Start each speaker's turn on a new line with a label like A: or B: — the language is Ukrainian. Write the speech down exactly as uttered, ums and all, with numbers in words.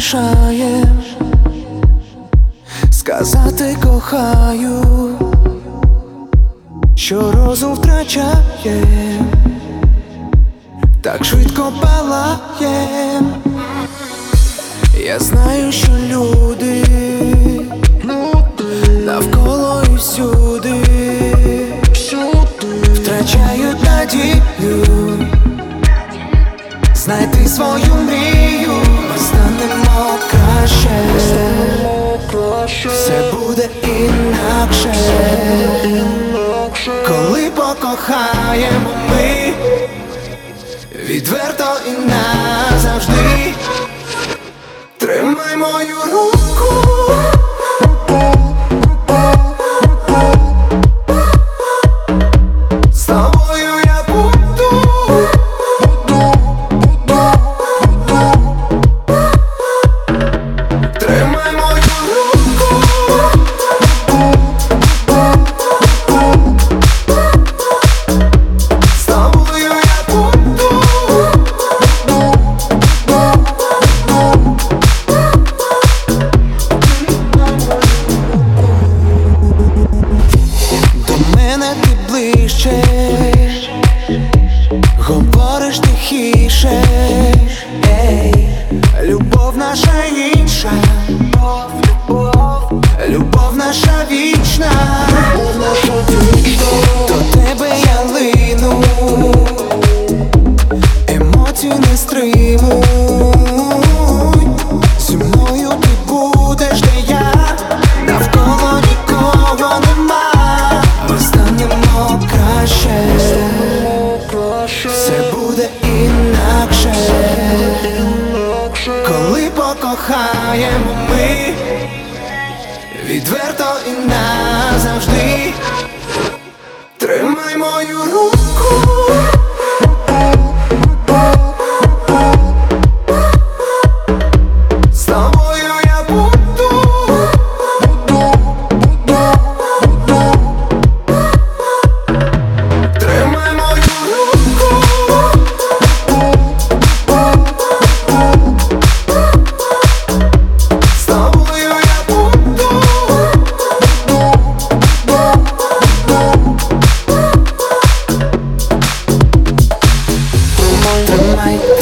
A: мішає сказати кохаю, що розум втрачає, так швидко палає. Я знаю, що люди навколо і всюди втрачають надію знайти свою мрію. Ми станемо краще, все буде інакше, коли покохаємо ми відверто і назавжди. Тримай мою руку, з тобою я буду, тримай мою руку, з тобою я буду. До мене ти ближче, говориш тихіше, ей, любов наша інша, любов наша вічна, до тебе я лину, емоції не стримуй, зі мною ти будеш, де я, навколо нікого нема. Ми станемо краще, все буде інакше, коли покохаємо ми відверто і назавжди. Тримай мою руку, з тобою я буду, тримай мою руку, з тобою я буду, тримай,